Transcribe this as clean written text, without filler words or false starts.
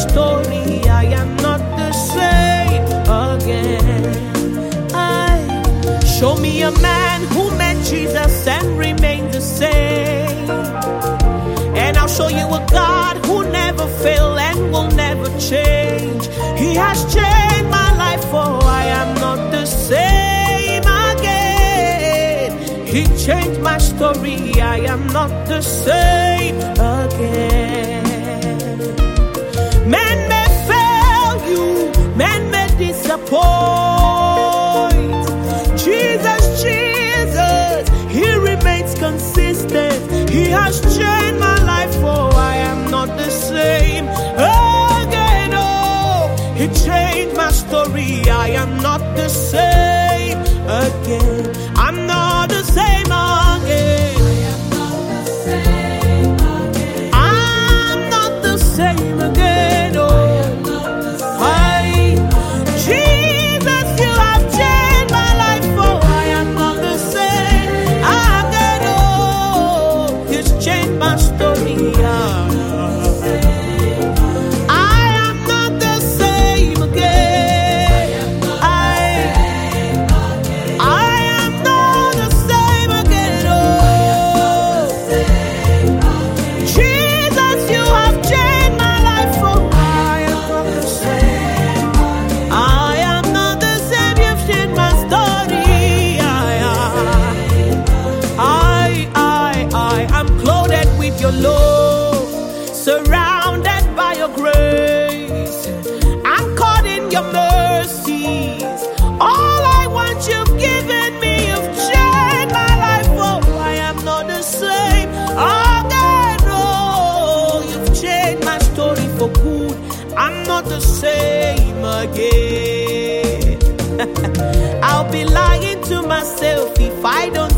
story. I am not the same again. Show me a man who met Jesus and remained the same, and I'll show you a God who never failed and will never change. He has changed my life, for I am not the same again. He changed my story. I am not the same again. Men may fail you, men may disappoint. Jesus, Jesus, He remains consistent. He has changed my life, for I am not the same again. Oh, He changed my story. I am not the same again. I'm not the same again. I'm not the same again. Oh, Jesus, you have changed my life, for I am not the same again. Oh, He's changed my story. I am not the same again. I am not the same again. Oh, Jesus, you have changed my life, for I am not the same. I am not the same. You've changed my story. I'm clothed with your love, surrounded by your grace. I'm caught in your mercies. All I want, you've given me. You've changed my life. Oh, I am not the same again. Oh, you've changed my story for good. I'm not the same again. I'll be lying to myself if I don't